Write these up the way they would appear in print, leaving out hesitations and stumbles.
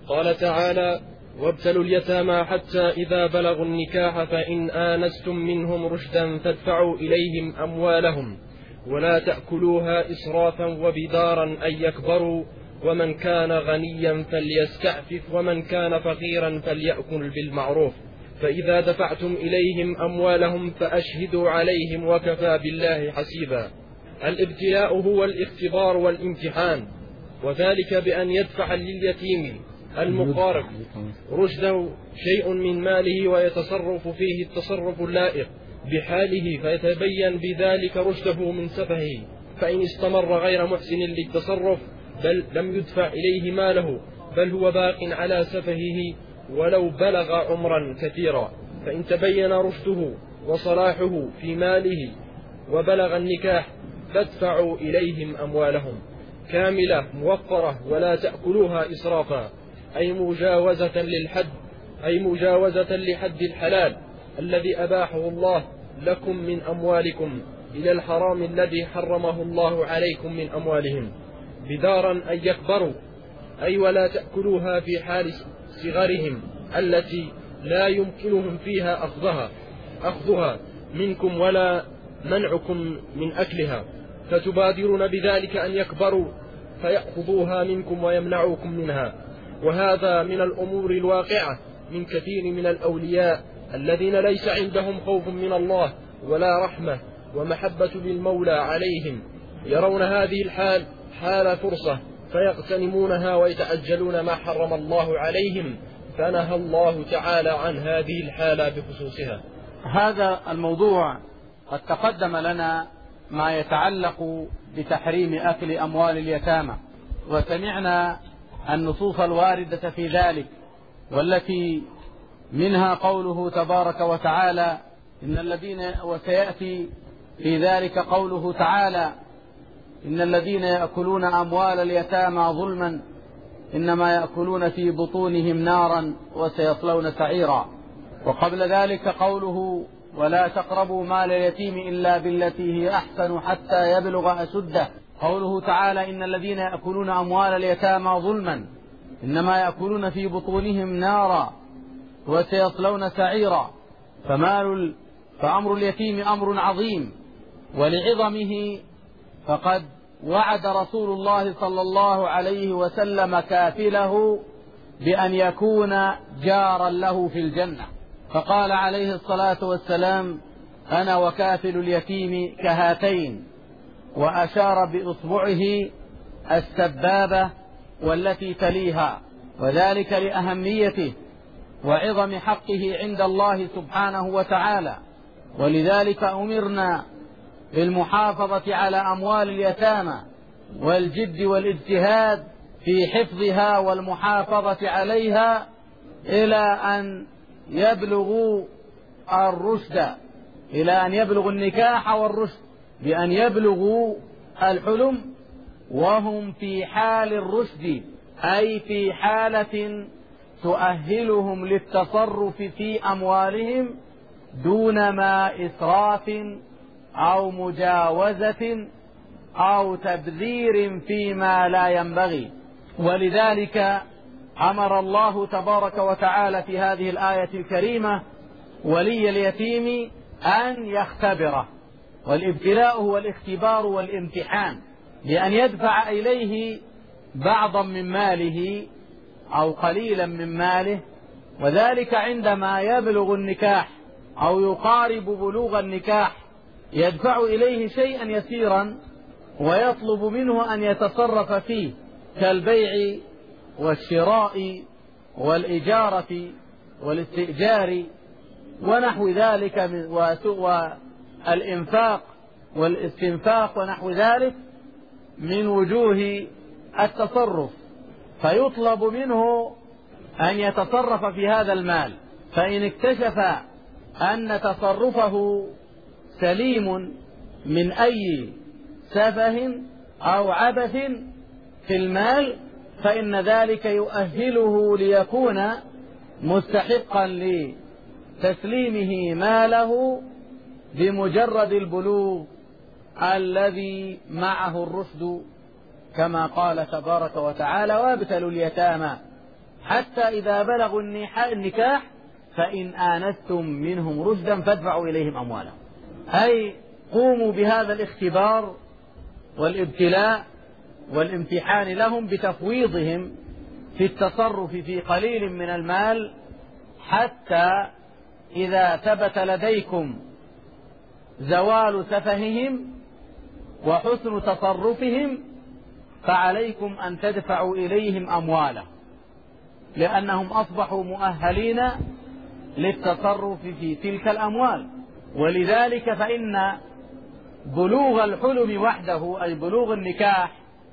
قال تعالى: وابتلوا اليتامى حتى إذا بلغوا النكاح فإن آنستم منهم رشدا فادفعوا إليهم أموالهم ولا تأكلوها إسرافا وبدارا أن يكبروا ومن كان غنيا فليستعفف ومن كان فقيرا فليأكل بالمعروف فإذا دفعتم إليهم أموالهم فأشهدوا عليهم وكفى بالله حسيبا. الابتلاء هو الاختبار والامتحان، وذلك بأن يدفع لليتيم المقارب رشده شيء من ماله ويتصرف فيه التصرف اللائق بحاله فيتبين بذلك رشده من سفهه، فإن استمر غير محسن للتصرف بل لم يدفع إليه ماله بل هو باق على سفهه ولو بلغ عمرا كثيرا، فإن تبين رشده وصلاحه في ماله وبلغ النكاح فادفعوا إليهم أموالهم كاملة موفرة ولا تأكلوها إسرافا، أي مجاوزة لحد الحلال الذي أباحه الله لكم من أموالكم إلى الحرام الذي حرمه الله عليكم من أموالهم. بدارا أن يكبروا، أي ولا تأكلوها في حال صغرهم التي لا يمكنهم فيها أخذها منكم ولا منعكم من أكلها، فتبادرون بذلك أن يكبروا فيأخذوها منكم ويمنعوكم منها. وهذا من الأمور الواقعة من كثير من الأولياء الذين ليس عندهم خوف من الله ولا رحمة ومحبة للمولى عليهم، يرون هذه الحال حال فرصة فيغتنمونها ويتعجلون ما حرم الله عليهم، فنهى الله تعالى عن هذه الحالة بخصوصها. هذا الموضوع قد تقدم لنا ما يتعلق بتحريم أكل أموال اليتامى، وسمعنا النصوص الواردة في ذلك، والتي منها قوله تبارك وتعالى وسيأتي في ذلك قوله تعالى: إن الذين يأكلون أموال اليتامى ظلما إنما يأكلون في بطونهم نارا وسيصلون سعيرا. وقبل ذلك قوله: ولا تقربوا مال اليتيم إلا بالتي هي أحسن حتى يبلغ أشده. قوله تعالى: إن الذين يأكلون أموال اليتامى ظلما إنما يأكلون في بطونهم نارا وسيصلون سعيرا. فأمر اليتيم أمر عظيم، ولعظمه فقد وعد رسول الله صلى الله عليه وسلم كافله بأن يكون جارا له في الجنة، فقال عليه الصلاة والسلام: أنا وكافل اليتيم كهاتين، وأشار بإصبعه السبابة والتي تليها، وذلك لأهميته وعظم حقه عند الله سبحانه وتعالى. ولذلك أمرنا بالمحافظة على أموال اليتامى والجد والاجتهاد في حفظها والمحافظة عليها إلى أن يبلغوا الرشد، إلى أن يبلغوا النكاح والرشد، بأن يبلغوا الحلم وهم في حال الرشد، أي في حالة تؤهلهم للتصرف في أموالهم دون ما إسراف أو مجاوزة أو تبذير فيما لا ينبغي. ولذلك أمر الله تبارك وتعالى في هذه الآية الكريمة ولي اليتيم أن يختبره، والابتلاء هو الاختبار والامتحان، بأن يدفع إليه بعضا من ماله أو قليلا من ماله، وذلك عندما يبلغ النكاح أو يقارب بلوغ النكاح يدفع إليه شيئا يسيرا ويطلب منه أن يتصرف فيه كالبيع والشراء والإجارة والاستئجار ونحو ذلك، والإنفاق والاستنفاق ونحو ذلك من وجوه التصرف، فيطلب منه أن يتصرف في هذا المال، فإن اكتشف أن تصرفه سليم من أي سفه أو عبث في المال فإن ذلك يؤهله ليكون مستحقا لتسليمه ماله بمجرد البلوغ الذي معه الرشد، كما قال تبارك وتعالى: وابتلوا اليتامى حتى إذا بلغوا النكاح فإن آنستم منهم رشدا فادفعوا إليهم أموالهم. أي قوموا بهذا الاختبار والابتلاء والامتحان لهم بتفويضهم في التصرف في قليل من المال، حتى إذا ثبت لديكم زوال سفههم وحسن تصرفهم فعليكم أن تدفعوا إليهم أموالهم، لأنهم أصبحوا مؤهلين للتصرف في تلك الأموال. ولذلك فإن بلوغ الحلم وحده، أي بلوغ النكاح،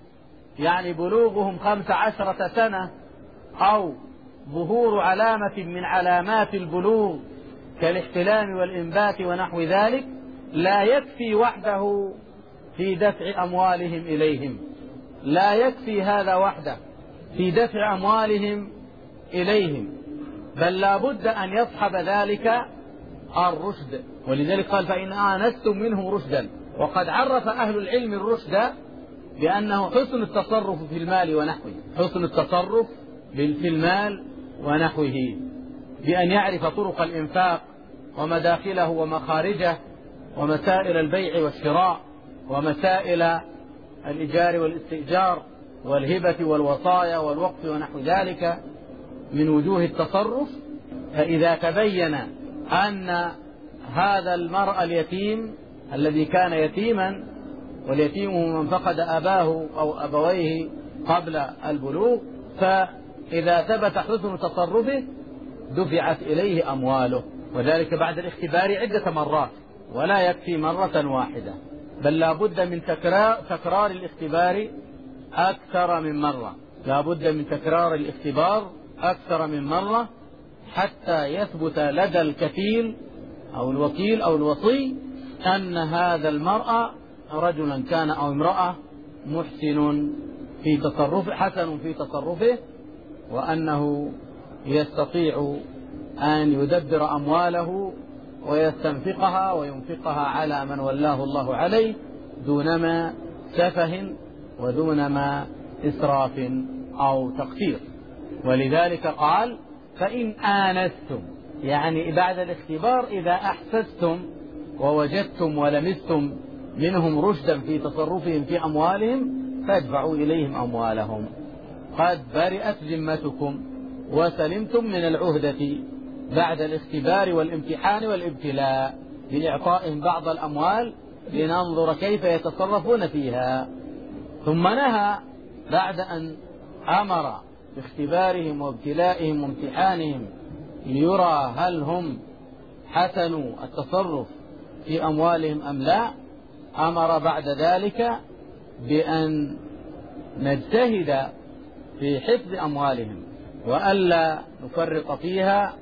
يعني بلوغهم 15 سنة أو ظهور علامة من علامات البلوغ كالاحتلام والإنبات ونحو ذلك، لا يكفي وحده في دفع أموالهم إليهم، لا يكفي هذا وحده في دفع أموالهم إليهم، بل لا بد أن يصحب ذلك الرشد. ولذلك قال فإن آنستم منهم رشدا. وقد عرف أهل العلم الرشد بأنه حسن التصرف في المال ونحوه، حسن التصرف في المال ونحوه، بأن يعرف طرق الإنفاق ومداخله ومخارجه ومسائل البيع والشراء ومسائل الإيجار والاستئجار والهبة والوصايا والوقف ونحو ذلك من وجوه التصرف. فإذا تبين أن هذا المرء اليتيم الذي كان يتيما، واليتيم من فقد أباه أو أبويه قبل البلوغ، فإذا ثبت حسن تصرفه دفعت إليه أمواله، وذلك بعد الاختبار عدة مرات، ولا يكفي مرة واحدة، بل لا بد من تكرار الاختبار أكثر من مرة، لا بد من تكرار الاختبار أكثر من مرة حتى يثبت لدى الكفيل أو الوكيل أو الوصي أن هذا المرأة رجلا كان أو امرأة محسن في تصرفه، حسن في تصرفه، وأنه يستطيع أن يدبر أمواله ويستنفقها وينفقها على من ولاه الله عليه دونما سفه ودونما إسراف أو تقصير. ولذلك قال فإن آنستم، يعني بعد الاختبار إذا أحسستم ووجدتم ولمستم منهم رشدا في تصرفهم في أموالهم فادفعوا إليهم أموالهم. قد برئت ذمتكم وسلمتم من العهدة بعد الاختبار والامتحان والابتلاء بإعطائهم بعض الأموال لننظر كيف يتصرفون فيها. ثم نهى بعد أن أمر باختبارهم وابتلائهم وامتحانهم ليرى هل هم حسنوا التصرف في أموالهم أم لا، أمر بعد ذلك بأن نجتهد في حفظ أموالهم وألا نفرط فيها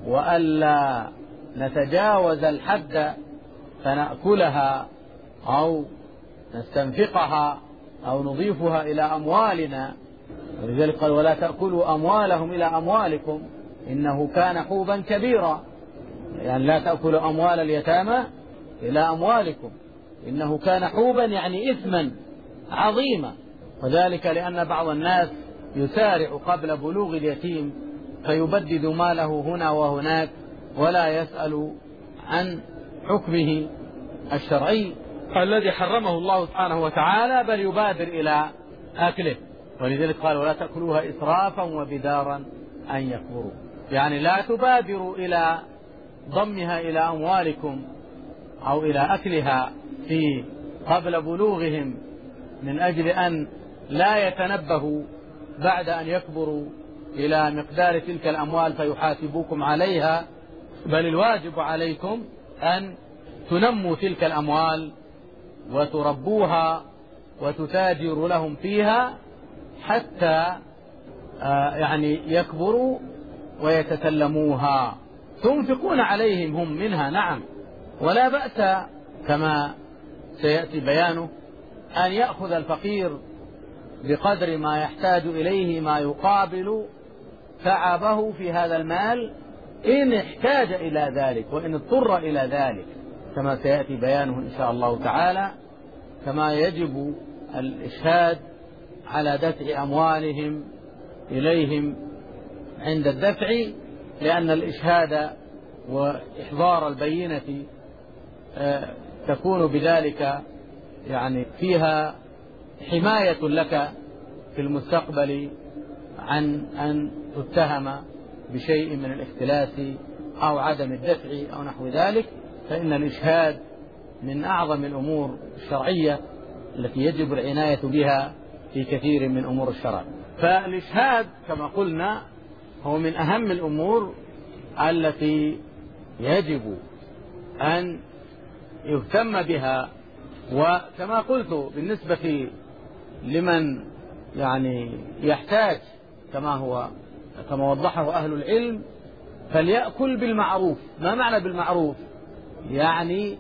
وألا نتجاوز الحد فنأكلها أو نستنفقها أو نضيفها إلى أموالنا. ولذلك قال ولا تأكلوا أموالهم إلى أموالكم إنه كان حوبا كبيرا، يعني لا تأكلوا أموال اليتامى إلى أموالكم إنه كان حوبا، يعني إثما عظيما. وذلك لأن بعض الناس يسارع قبل بلوغ اليتيم فيبدد ماله هنا وهناك ولا يسأل عن حكمه الشرعي الذي حرمه الله سبحانه وتعالى، بل يبادر إلى أكله. ولذلك قال ولا تأكلوها إسرافا وبدارا أن يكبروا، يعني لا تبادروا إلى ضمها إلى أموالكم أو إلى أكلها في قبل بلوغهم من أجل أن لا يتنبهوا بعد أن يكبروا إلى مقدار تلك الأموال فيحاسبوكم عليها، بل الواجب عليكم أن تنموا تلك الأموال وتربوها وتتاجروا لهم فيها حتى يعني يكبروا ويتسلموها. تنفقون عليهم هم منها نعم، ولا بأس كما سيأتي بيانه أن يأخذ الفقير بقدر ما يحتاج إليه ما يقابل تعبه في هذا المال إن احتاج إلى ذلك وإن اضطر إلى ذلك، كما سيأتي بيانه إن شاء الله تعالى. كما يجب الإشهاد على دفع أموالهم إليهم عند الدفع، لأن الإشهاد وإحضار البينة تكون بذلك يعني فيها حماية لك في المستقبل عن أن تتهم بشيء من الاختلاس أو عدم الدفع أو نحو ذلك. فإن الإشهاد من أعظم الأمور الشرعية التي يجب العناية بها في كثير من أمور الشرع. فالإشهاد كما قلنا هو من أهم الأمور التي يجب أن يهتم بها. وكما قلت بالنسبة لمن يعني يحتاج كما وضحه أهل العلم، فليأكل بالمعروف. ما معنى بالمعروف؟ يعني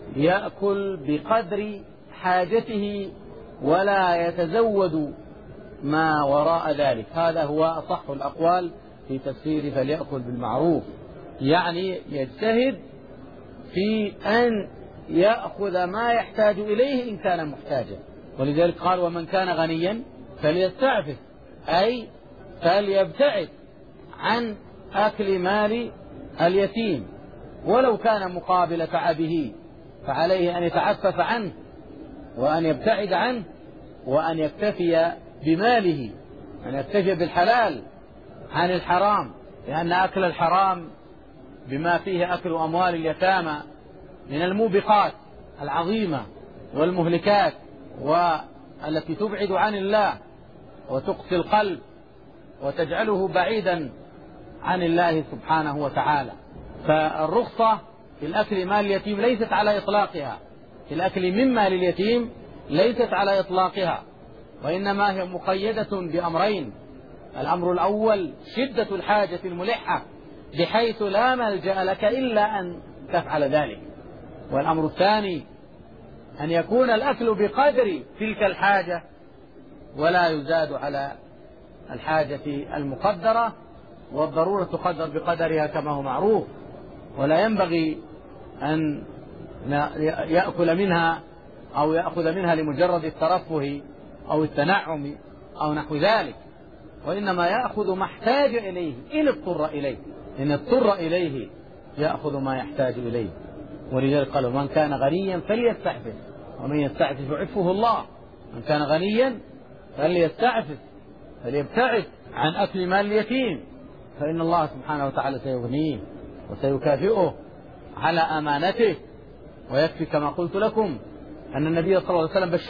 يأكل بقدر حاجته ولا يتزود ما وراء ذلك. هذا هو أصح الأقوال في تفسير فليأكل بالمعروف، يعني يجتهد في أن يأخذ ما يحتاج إليه إن كان محتاجا. ولذلك قال ومن كان غنيا فليستعفف، أي فليبتعد عن أكل مال اليتيم، ولو كان مقابل تعبه فعليه أن يتعفف عنه وأن يبتعد عنه وأن يكتفي بماله، أن يكتفي بالحلال عن الحرام، لأن أكل الحرام بما فيه أكل أموال اليتامى من الموبقات العظيمة والمهلكات والتي تبعد عن الله وتقسي القلب وتجعله بعيدا عن الله سبحانه وتعالى. فالرخصة في الأكل مال اليتيم ليست على إطلاقها، في الأكل من مال اليتيم ليست على إطلاقها، وإنما هي مقيدة بأمرين. الأمر الأول شدة الحاجة الملحة بحيث لا ملجأ لك إلا أن تفعل ذلك، والأمر الثاني أن يكون الأكل بقدر تلك الحاجة ولا يزاد على الحاجة المقدرة، والضرورة تقدر بقدرها كما هو معروف، ولا ينبغي أن يأكل منها أو يأخذ منها لمجرد الترفه أو التنعم أو نحو ذلك، وإنما يأخذ ما احتاج إليه إن اضطر إليه، إن اضطر إليه يأخذ ما يحتاج إليه. ولذلك قالوا من كان غنيا فليستعفف ومن يستعفف يعفه الله. من كان غنيا فليستعفف، فليبتعد عن أكل مال اليتيم، فإن الله سبحانه وتعالى سيغنيه وسيكافئه على أمانته. ويكفي كما قلت لكم أن النبي صلى الله عليه وسلم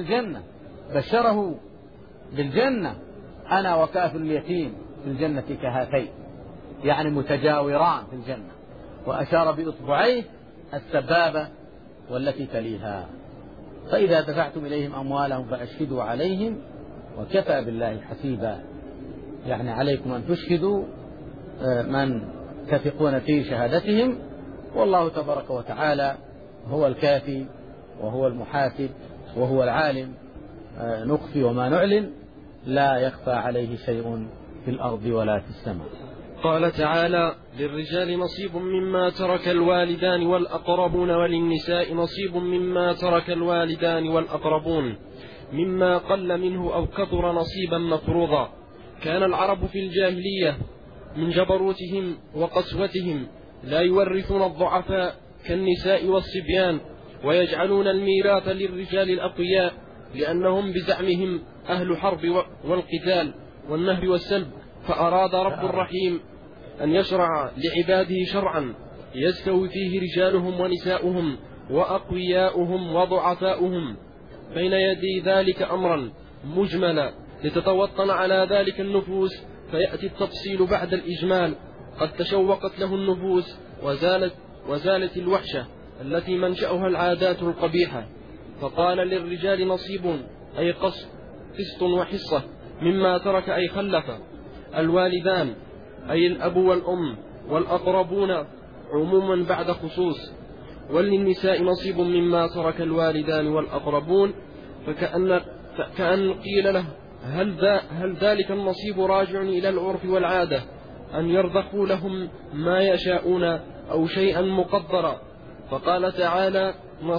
بشره بالجنة أنا وكافل اليتيم في الجنة كهاتين، يعني متجاوران في الجنة، وأشار بإصبعيه السبابة والتي تليها. فإذا دفعتم إليهم أموالهم فأشهدوا عليهم وكفى بالله حسيبا، يعني عليكم أن تشهدوا من تثقون في شهادتهم، والله تبارك وتعالى هو الكافي وهو المحاسب وهو العالم، نخفي وما نعلن، لا يخفى عليه شيء في الأرض ولا في السماء. قال تعالى للرجال نصيب مما ترك الوالدان والأقربون وللنساء نصيب مما ترك الوالدان والأقربون مما قل منه أو كثر نصيبا مفروضا. كان العرب في الجاهلية من جبروتهم وقسوتهم لا يورثون الضعفاء كالنساء والصبيان، ويجعلون الميراث للرجال الأقوياء، لأنهم بزعمهم أهل حرب والقتال والنهب والسلب. فأراد رب الرحيم أن يشرع لعباده شرعا يستوي فيه رجالهم ونساؤهم وأقوياؤهم وضعفاؤهم، بين يدي ذلك أمرا مجملا لتتوطن على ذلك النفوس، فيأتي التفصيل بعد الإجمال. قد تشوقت له النفوس وزالت الوحشة التي منشأها العادات القبيحة. فقال للرجال نصيب أي قسط وحصة مما ترك أي خلف الوالدان أي الأب والأم والأقربون عموما بعد خصوص، وللنساء نصيب مما ترك الوالدان والأقربون. فكأن قيل له هل ذلك النصيب راجع إلى العرف والعادة أن يرضخوا لهم ما يشاءون أو شيئا مقدرا؟ فقال تعالى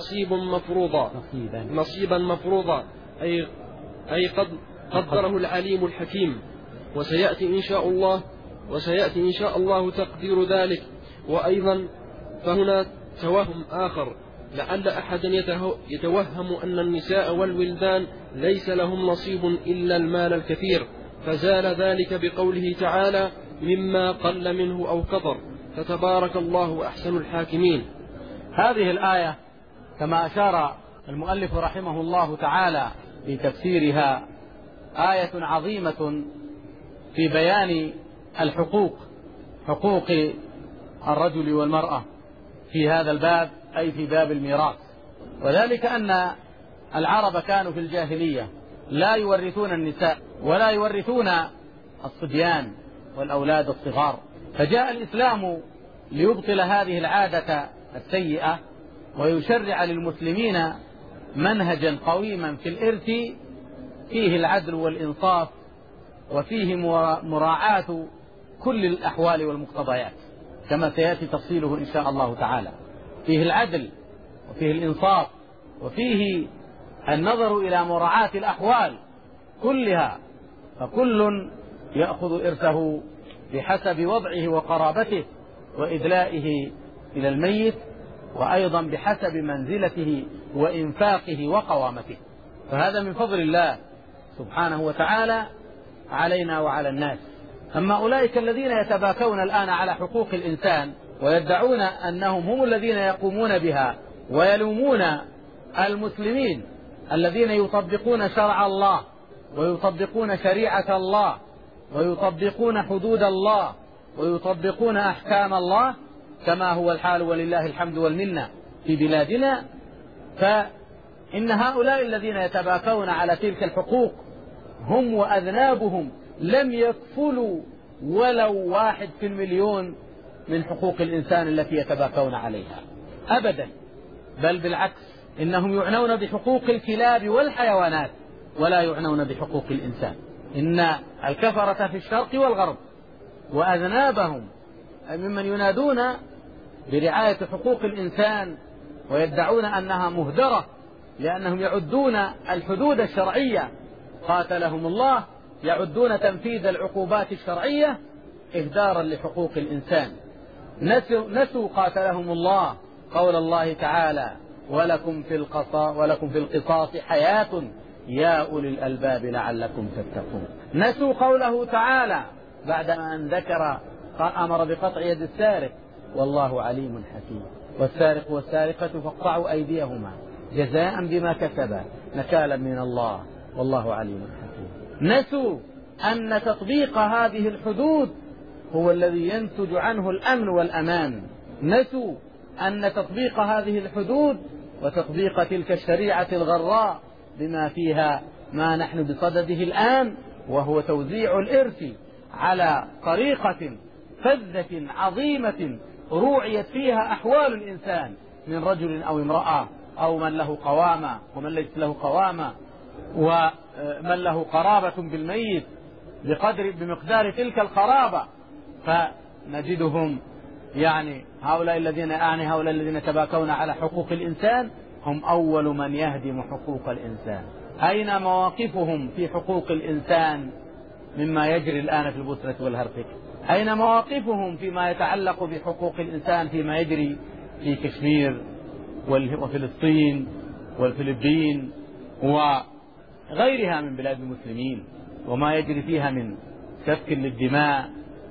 نصيبا مفروضا أي قد قدره العليم الحكيم. وسيأتي إن شاء الله وسيأتي إن شاء الله تقدير ذلك. وأيضا فهنا توهم آخر، لعل أحدا يتوهم أن النساء والولدان ليس لهم نصيب إلا المال الكثير، فزال ذلك بقوله تعالى: مما قل منه أو كثر، فتبارك الله أحسن الحاكمين. هذه الآية كما أشار المؤلف رحمه الله تعالى في تفسيرها آية عظيمة في بيان الحقوق، حقوق الرجل والمرأة في هذا الباب، أي في باب الميراث. وذلك أن العرب كانوا في الجاهلية لا يورثون النساء ولا يورثون الصبيان والأولاد الصغار، فجاء الإسلام ليبطل هذه العادة السيئة ويشرع للمسلمين منهجا قويما في الإرث فيه العدل والإنصاف، وفيه مراعاة كل الأحوال والمقتضيات كما سيأتي تفصيله إن شاء الله تعالى. فيه العدل وفيه الإنصاف وفيه النظر إلى مراعاة الأحوال كلها، فكل يأخذ إرثه بحسب وضعه وقرابته وإدلائه إلى الميت، وأيضا بحسب منزلته وإنفاقه وقوامته. فهذا من فضل الله سبحانه وتعالى علينا وعلى الناس. أما أولئك الذين يتباكون الآن على حقوق الإنسان ويدعون أنهم هم الذين يقومون بها ويلومون المسلمين الذين يطبقون شرع الله ويطبقون شريعة الله ويطبقون حدود الله ويطبقون أحكام الله كما هو الحال ولله الحمد والمنة في بلادنا، فإن هؤلاء الذين يتباكون على تلك الحقوق هم وأذنابهم لم يكفلوا ولو 1 في المليون من حقوق الإنسان التي يتباكون عليها أبدا، بل بالعكس إنهم يعنون بحقوق الكلاب والحيوانات ولا يعنون بحقوق الإنسان. إن الكفرة في الشرق والغرب وأذنابهم ممن ينادون برعاية حقوق الإنسان ويدعون أنها مهدرة لأنهم يعدون الحدود الشرعية قاتلهم الله، يعدون تنفيذ العقوبات الشرعية إهدارا لحقوق الإنسان. نسوا قاتلهم الله قول الله تعالى: ولكم في القصاص حياة يا أولي الألباب لعلكم تتقون. نسوا قوله تعالى بعدما أن ذكر أمر بقطع يد السارق: والله عليم حكيم، والسارق والسارقة فاقطعوا أيديهما جزاء بما كسبا نكالا من الله والله عليم حكيم. نسوا أن تطبيق هذه الحدود هو الذي ينتج عنه الأمن والأمان. نسوا أن تطبيق هذه الحدود وتطبيق تلك الشريعة الغراء بما فيها ما نحن بصدده الآن، وهو توزيع الإرث على طريقة فذة عظيمة روعيت فيها أحوال الإنسان من رجل أو امرأة أو من له قوامة ومن ليس له قوامة ومن له قرابة بالميت بمقدار تلك القرابة. فنجدهم هؤلاء الذين تباكون على حقوق الإنسان هم أول من يهدم حقوق الإنسان. أين مواقفهم في حقوق الإنسان مما يجري الآن في البصرة والهرطق؟ أين مواقفهم فيما يتعلق بحقوق الإنسان فيما يجري في كشمير وفلسطين والفلبين وغيرها من بلاد المسلمين وما يجري فيها من سفك للدماء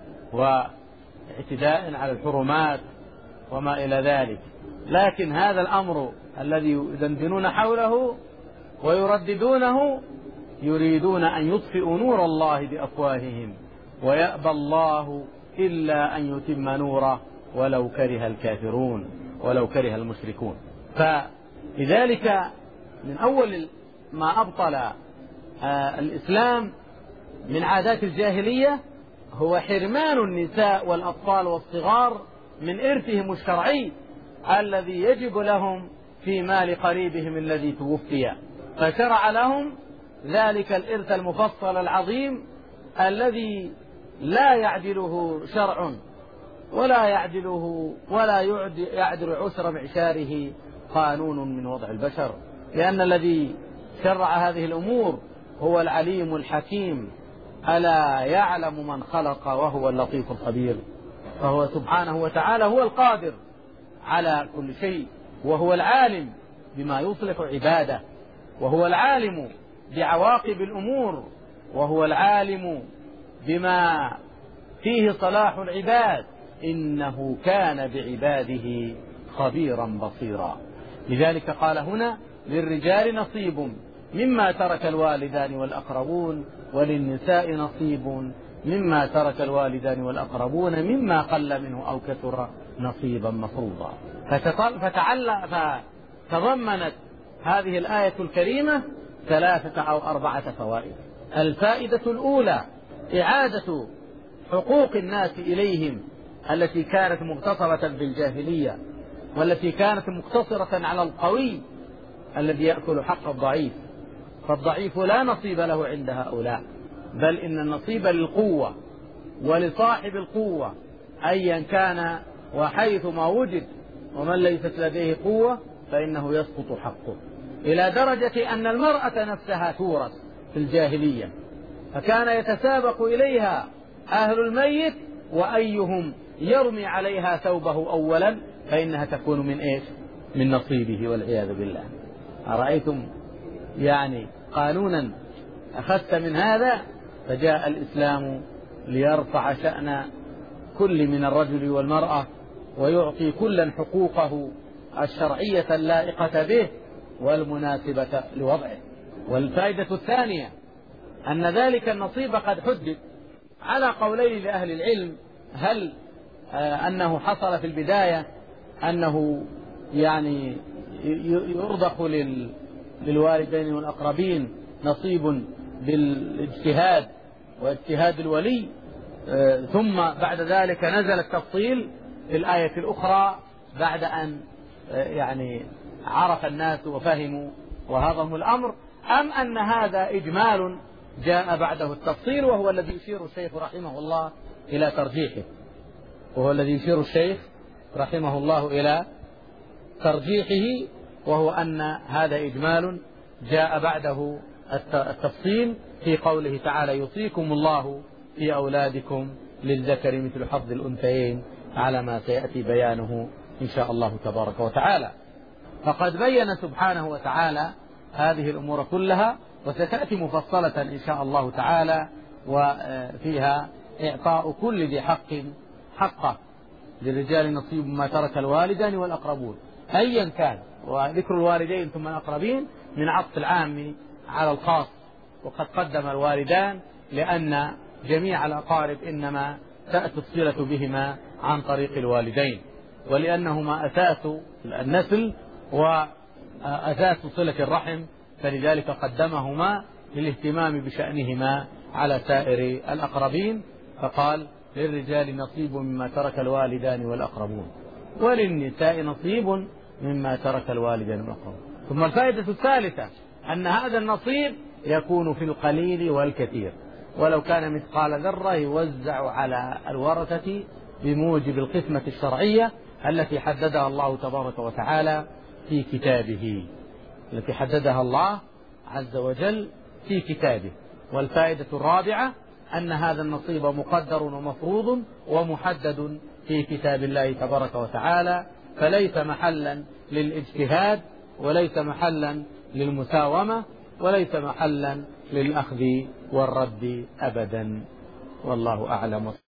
واعتداء على الحرمات وما إلى ذلك؟ لكن هذا الأمر الذي يدندنون حوله ويرددونه يريدون أن يطفئوا نور الله بأفواههم ويأبى الله إلا أن يتم نوره ولو كره الكافرون ولو كره المشركون. فلذلك من أول ما أبطل الإسلام من عادات الجاهلية هو حرمان النساء والأطفال والصغار من إرثهم الشرعي الذي يجب لهم في مال قريبهم الذي توفي، فشرع لهم ذلك الإرث المفصل العظيم الذي لا يعدله شرع ولا يعدل عسر معشاره قانون من وضع البشر، لأن الذي شرع هذه الأمور هو العليم الحكيم ألا يعلم من خلق وهو اللطيف الخبير. فهو سبحانه وتعالى هو القادر على كل شيء، وهو العالم بما يصلح عباده، وهو العالم بعواقب الأمور، وهو العالم بما فيه صلاح العباد، إنه كان بعباده خبيرا بصيرا. لذلك قال هنا: للرجال نصيب مما ترك الوالدان والأقربون، وللنساء نصيب مما ترك الوالدان والأقربون، مما قل منه أو كثر نصيبا مفروضا. فتضمنت هذه الآية الكريمة 3 أو 4 فوائد. الفائدة الأولى: إعادة حقوق الناس إليهم التي كانت مقتصرة بالجاهلية، والتي كانت مقتصرة على القوي الذي يأكل حق الضعيف، فالضعيف لا نصيب له عند هؤلاء، بل إن النصيب للقوة ولصاحب القوة أيا كان وحيث ما وجد، ومن ليست لديه قوة فإنه يسقط حقه، إلى درجة أن المرأة نفسها تورث في الجاهلية، فكان يتسابق إليها أهل الميت وأيهم يرمي عليها ثوبه أولا فإنها تكون من إيش؟ من نصيبه، والعياذ بالله. أرأيتم يعني قانونا أخذت من هذا؟ فجاء الإسلام ليرفع شأن كل من الرجل والمرأة، ويعطي كلا حقوقه الشرعية اللائقة به والمناسبة لوضعه. والفائدة الثانية: أن ذلك النصيب قد حدد على قولين لأهل العلم، هل أنه حصل في البداية أنه يعني يرضخ للوالدين والأقربين نصيب بالاجتهاد واجتهاد الولي، ثم بعد ذلك نزل التفصيل في الآية الأخرى بعد أن يعني عرف الناس وفهموا وهضموا الأمر، أم أن هذا إجمال جاء بعده التفصيل، وهو الذي يشير الشيخ رحمه الله إلى ترجيحه، إلى ترجيحه، وهو أن هذا إجمال جاء بعده التفصيل في قوله تعالى: يوصيكم الله في أولادكم للذكر مثل حظ الأنثيين، على ما سيأتي بيانه إن شاء الله تبارك وتعالى. فقد بين سبحانه وتعالى هذه الأمور كلها، وستأتي مفصلة إن شاء الله تعالى، وفيها إعطاء كل ذي حق حقه. للرجال نصيب مما ترك الوالدان والأقربون أيا كان، وذكر الوالدين ثم الأقربين من عطف العام على الخاص، وقد قدم الوالدان لأن جميع الأقارب إنما تأتي الصلة بهما عن طريق الوالدين، ولأنهما أساس النسل وأساس صلة الرحم، فلذلك قدمهما للاهتمام بشأنهما على سائر الأقربين، فقال: للرجال نصيب مما ترك الوالدان والأقربون، وللنساء نصيب مما ترك الوالدان والأقربون. ثم الفائدة الثالثة: أن هذا النصيب يكون في القليل والكثير، ولو كان مثقال ذرة يوزع على الورثة بموجب القسمة الشرعية التي حددها الله تبارك وتعالى في كتابه، التي حددها الله عز وجل في كتابه. والفائدة الرابعة: أن هذا النصيب مقدر ومفروض ومحدد في كتاب الله تبارك وتعالى، فليس محلا للاجتهاد، وليس محلا للمساومة، وليس محلا للأخذ والرد أبدا. والله أعلم.